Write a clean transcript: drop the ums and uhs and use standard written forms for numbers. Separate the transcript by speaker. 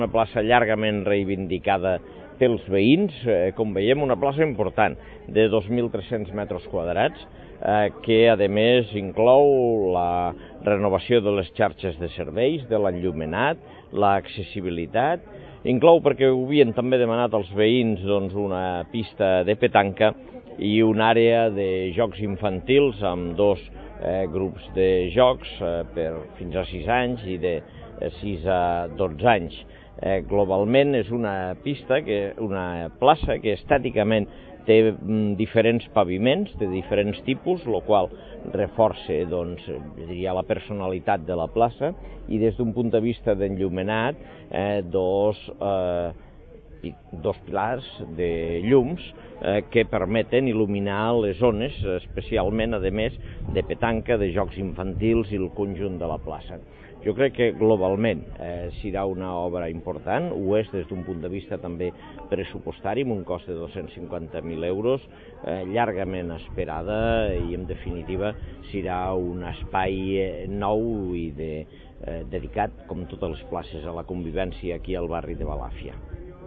Speaker 1: Una plaça llargament reivindicada pels veïns, com veiem, una plaça important de 2.300 metres quadrats, que a més inclou la renovació de les xarxes de serveis, de l'enllumenat, l'accessibilitat, inclou, perquè ho havien també demanat els veïns, una pista de petanca i una àrea de jocs infantils amb dos grups de jocs fins a 6 anys i de 6 a 12 anys. Globalment és una plaça que estèticament té diferents paviments de diferents tipus, el qual reforça la personalitat de la plaça, i des d'un punt de vista d'enllumenat, dos pilars de llums que permeten il·luminar les zones, especialment, a més, de petanca, de jocs infantils i el conjunt de la plaça. Jo crec que globalment serà una obra important, ho és des d'un punt de vista també pressupostari, amb un cost de 250.000 euros, llargament esperada i, en definitiva, serà un espai nou i dedicat, com totes les places, a la convivència aquí al barri de Balàfia.